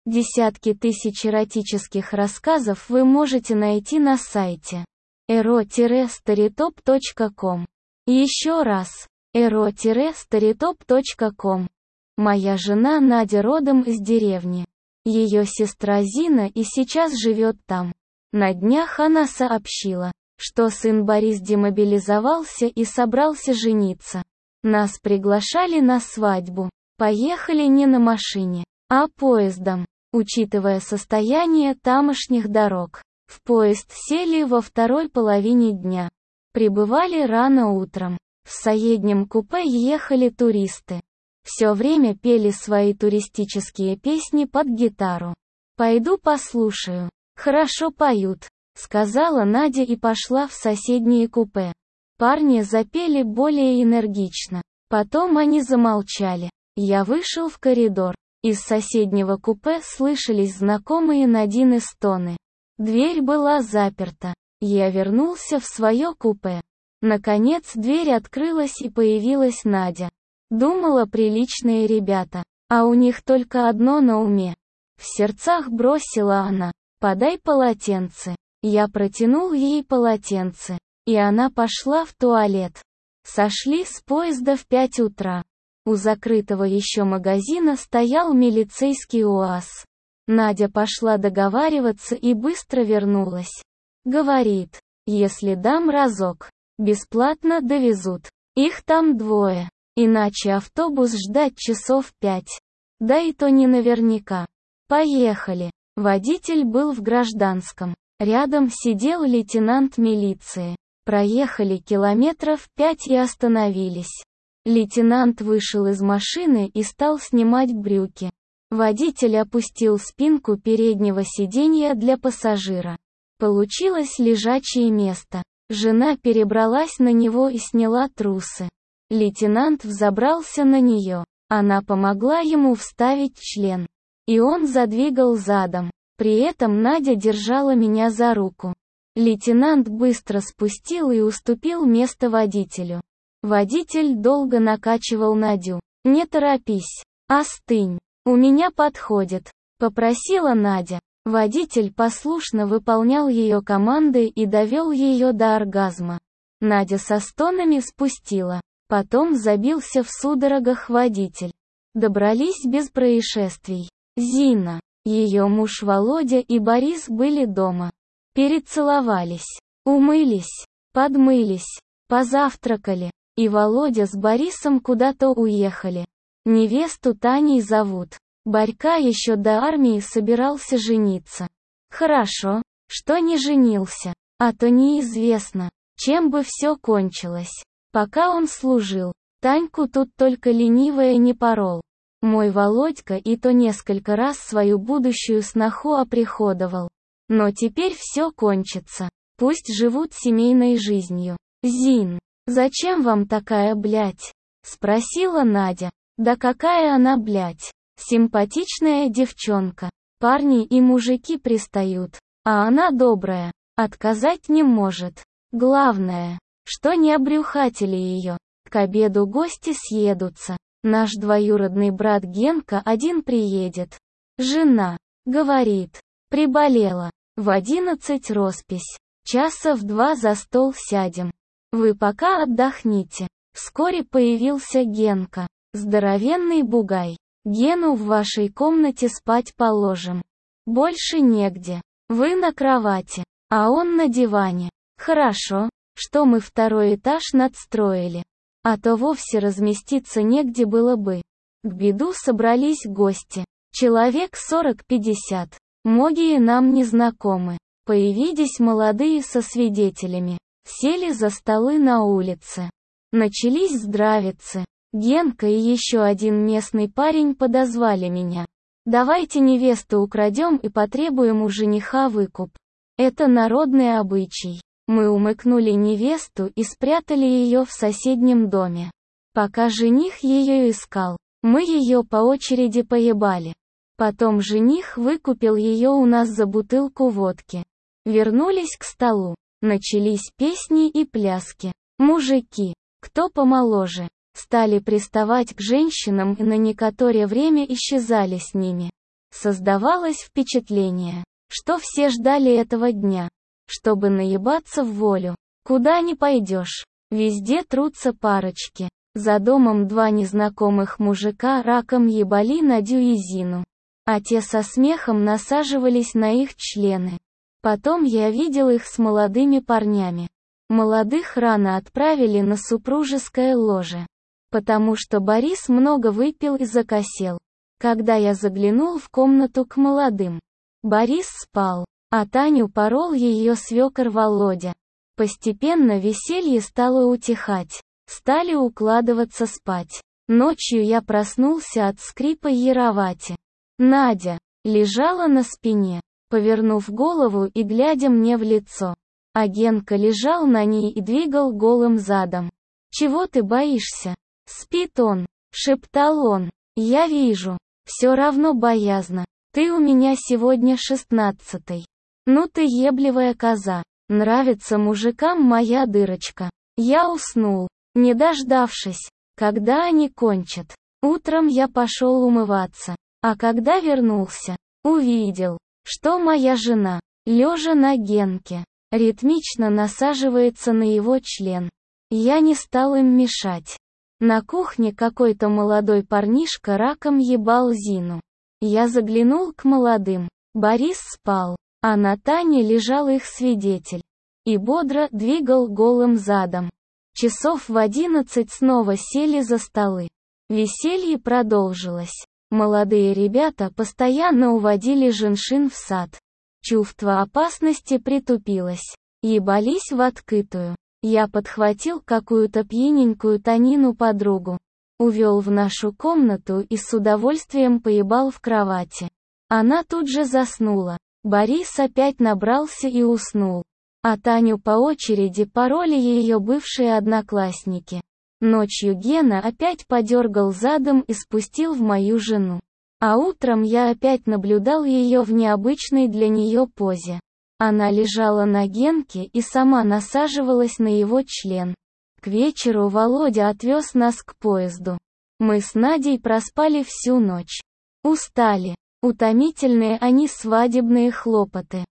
Десятки тысяч эротических рассказов вы можете найти на сайте ero-storytop.com. Еще раз, ero-storytop.com. Моя жена Надя родом из деревни. Ее сестра Зина и сейчас живет там. На днях она сообщила, что сын Борис демобилизовался и собрался жениться. Нас приглашали на свадьбу. Поехали не на машине, а поездом. Учитывая состояние тамошних дорог, в поезд сели во второй половине дня. Прибывали рано утром. В соседнем купе ехали туристы. Все время пели свои туристические песни под гитару. «Пойду послушаю. Хорошо поют», — сказала Надя и пошла в соседнее купе. Парни запели более энергично. Потом они замолчали. Я вышел в коридор. Из соседнего купе слышались знакомые Надины стоны. Дверь была заперта. Я вернулся в свое купе. Наконец дверь открылась и появилась Надя. Думала, приличные ребята, а у них только одно на уме. В сердцах бросила она: «Подай полотенце». Я протянул ей полотенце, и она пошла в туалет. Сошли с поезда в 5 утра. У закрытого еще магазина стоял милицейский УАЗ. Надя пошла договариваться и быстро вернулась. Говорит: «Если дам разок, бесплатно довезут. Их там 2. Иначе автобус ждать часов 5. Да и то не наверняка». Поехали. Водитель был в гражданском. Рядом сидел лейтенант милиции. Проехали километров 5 и остановились. Лейтенант вышел из машины и стал снимать брюки. Водитель опустил спинку переднего сиденья для пассажира. Получилось лежачее место. Жена перебралась на него и сняла трусы. Лейтенант взобрался на нее. Она помогла ему вставить член. И он задвигал задом. При этом Надя держала меня за руку. Лейтенант быстро спустил и уступил место водителю. Водитель долго накачивал Надю. «Не торопись. Остынь. У меня подходит», — попросила Надя. Водитель послушно выполнял ее команды и довел ее до оргазма. Надя со стонами спустила. Потом забился в судорогах водитель. Добрались без происшествий. Зина, ее муж Володя и Борис были дома. Перецеловались, умылись, подмылись, позавтракали. И Володя с Борисом куда-то уехали. Невесту Таней зовут. Борька еще до армии собирался жениться. Хорошо, что не женился, а то неизвестно, чем бы все кончилось. Пока он служил, Таньку тут только ленивая не порол. Мой Володька и то несколько раз свою будущую сноху оприходовал. Но теперь все кончится. Пусть живут семейной жизнью. «Зин, зачем вам такая блядь?» — спросила Надя. «Да какая она блядь? Симпатичная девчонка. Парни и мужики пристают. А она добрая. Отказать не может. Главное, что не обрюхатили ее. К обеду гости съедутся. Наш двоюродный брат Генка один приедет. Жена, говорит, приболела. В 11 роспись. Часа в 2 за стол сядем. Вы пока отдохните». Вскоре появился Генка. Здоровенный бугай. «Гену в вашей комнате спать положим. Больше негде. Вы на кровати, а он на диване. Хорошо, что мы 2-й этаж надстроили. А то вовсе разместиться негде было бы». К беду собрались гости. Человек 40-50. Многие нам не знакомы. Появились молодые со свидетелями. Сели за столы на улице. Начались здравицы. Генка и еще один местный парень подозвали меня. «Давайте невесту украдем и потребуем у жениха выкуп. Это народный обычай». Мы умыкнули невесту и спрятали ее в соседнем доме. Пока жених ее искал, мы ее по очереди поебали. Потом жених выкупил ее у нас за бутылку водки. Вернулись к столу. Начались песни и пляски. Мужики, кто помоложе, стали приставать к женщинам и на некоторое время исчезали с ними. Создавалось впечатление, что все ждали этого дня, чтобы наебаться в волю. Куда ни пойдешь, везде трутся парочки. За домом два незнакомых мужика раком ебали Надю и Зину, а те со смехом насаживались на их члены. Потом я видел их с молодыми парнями. Молодых рано отправили на супружеское ложе, потому что Борис много выпил и закосел. Когда я заглянул в комнату к молодым, Борис спал, а Таню порол ее свекор Володя. Постепенно веселье стало утихать. Стали укладываться спать. Ночью я проснулся от скрипа кровати. Надя лежала на спине, повернув голову и глядя мне в лицо. А Генка лежал на ней и двигал голым задом. «Чего ты боишься?» «Спит он», — шептал он. «Я вижу. Все равно боязно. Ты у меня сегодня 16-й. Ну ты ебливая коза. Нравится мужикам моя дырочка». Я уснул, не дождавшись, когда они кончат. Утром я пошел умываться, а когда вернулся, увидел, что моя жена, лежа на Генке, ритмично насаживается на его член. Я не стал им мешать. На кухне какой-то молодой парнишка раком ебал Зину. Я заглянул к молодым. Борис спал, а на Тане лежал их свидетель и бодро двигал голым задом. Часов в 11 снова сели за столы. Веселье продолжилось. Молодые ребята постоянно уводили женщин в сад. Чувство опасности притупилось. Ебались в открытую. Я подхватил какую-то пьяненькую Танину подругу, увел в нашу комнату и с удовольствием поебал в кровати. Она тут же заснула. Борис опять набрался и уснул. А Таню по очереди пороли ее бывшие одноклассники. Ночью Гена опять подергал задом и спустил в мою жену. А утром я опять наблюдал ее в необычной для нее позе. Она лежала на Генке и сама насаживалась на его член. К вечеру Володя отвез нас к поезду. Мы с Надей проспали всю ночь. Устали. Утомительные они свадебные хлопоты.